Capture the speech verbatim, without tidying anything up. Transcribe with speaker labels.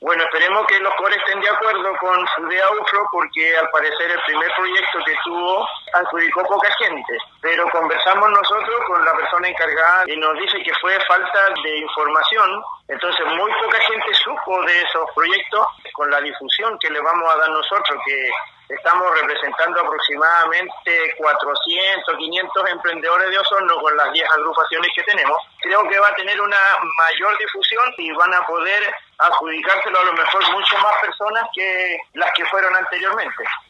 Speaker 1: Bueno, esperemos que los core estén de acuerdo con FUDEA-UFRO porque al parecer el primer proyecto que tuvo adjudicó poca gente, pero conversamos nosotros con la persona encargada y nos dice que fue falta de información, entonces muy poca gente supo de esos proyectos con la difusión que le vamos a dar nosotros, que estamos representando aproximadamente cuatrocientos, quinientos emprendedores de Osorno con las diez agrupaciones que tenemos. Creo que va a tener una mayor difusión y van a poder adjudicárselo a lo mejor mucho más personas que las que fueron anteriormente.